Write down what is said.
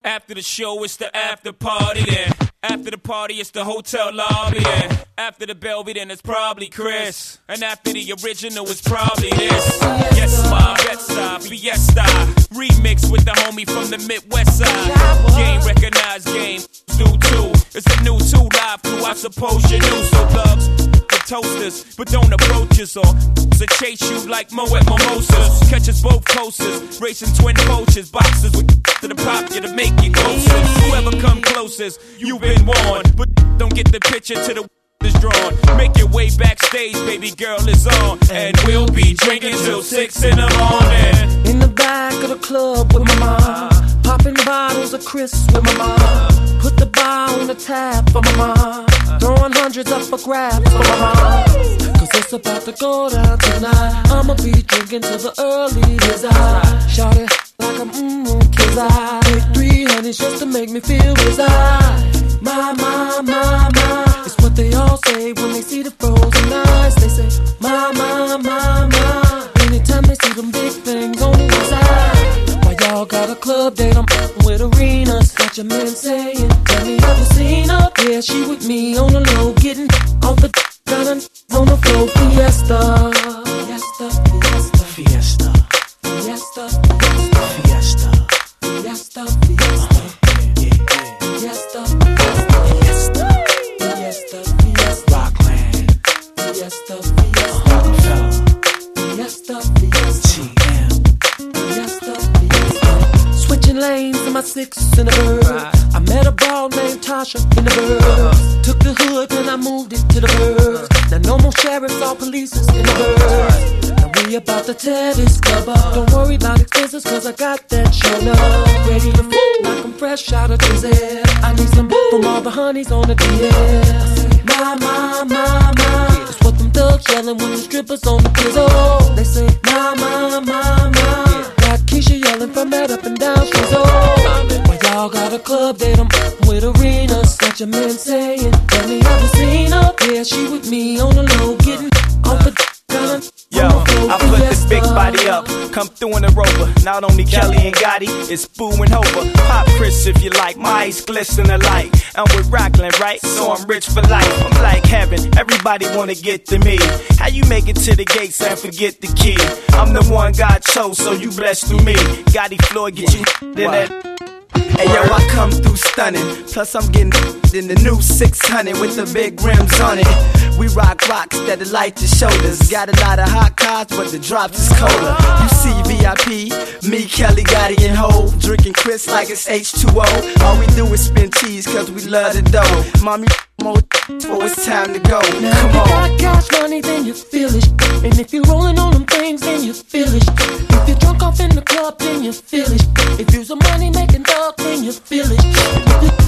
After the show, it's the after party then. After the party, it's the hotel lobby then. After the Belvy, then it's probably Chris. And after the original, it's probably this. Yes, my Bed-Stuy, Fiesta. Remix with the homie from the Midwest side. Game recognized, game do too. It's the new 2 Live Crew, I suppose you knew. So thugs, the toasters, but don't approach us or to chase you like Mo at Mimosas. Catch us both coasters, racing twin coaches, boxers with to the pop you to make it closer. Whoever come closest, you've been warned, but don't get the picture to the is drawn. Make your way backstage, baby girl is on, and we'll be drinking till 6 in the morning. In the back of the club with my mom, popping bottles of Chris with my mom. Put the bar on the tab for my mom, throwing hundreds up for grabs for my mom. Cause it's about to go down tonight. I'ma be drinking till the early as I shout it like I'm cause I take 3 honeys just to make me feel as I. My, it's what they all say when they see the frozen eyes. They say, my. Anytime they see them big things on the side. Why y'all got a club date? I'm with arenas. Got your man saying, tell me have you seen her? Yeah, she with me on the low, getting off the got on the floor. Fiesta, fiesta, fiesta, fiesta, fiesta, fiesta, fiesta, fiesta, fiesta. Fiesta, fiesta, fiesta, fiesta, Rockland, fiesta, fiesta, fiesta, fiesta, GM, fiesta, fiesta. Switching lanes in my 6 in the bird. I met a ball named Tasha in the bird. Took the hood and I moved it to the bird. Now no more sheriffs or polices in the bird. Now we about to tear this club up. Don't worry about expenses cause I got that show up. Ready to fool like I'm fresh out of Brazil. I need some from all the honeys on the DL. My. That's what them thugs yelling when the strippers on the pizzle. They say, my. Got Keisha yelling from that up and down street. Why y'all got a club date? I'm with arenas. Got your man saying, tell me have you seen her? Yeah, she with me on the low, getting off the Yo, I put this big body up, come through in the Rover. Not only Kelly and Gotti, it's Boo and Hova. Pop Chris if you like, my eyes glisten alike. I'm with Rockland, right? So I'm rich for life. I'm like heaven, everybody wanna get to me. How you make it to the gates and forget the key? I'm the one God chose, so you blessed through me. Gotti Floyd, get you in that. Hey yo, I come through stunning. Plus I'm getting in the new 600 with the big rims on it. We rock rocks that light the shoulders. Got a lot of hot cars, but the drops is colder. You see VIP, me, Kelly, Gotti, and Hov, drinking Chris like it's H2O. All we do is spin cheese cause we love the dough. Mommy, more for it's time to go. Now Come on. if you got cash money, then you feel it. And if you're rolling on them things, then you feel it. If you're drunk off in the club, then you feel it. If you're a money making dog, then you feel it. If you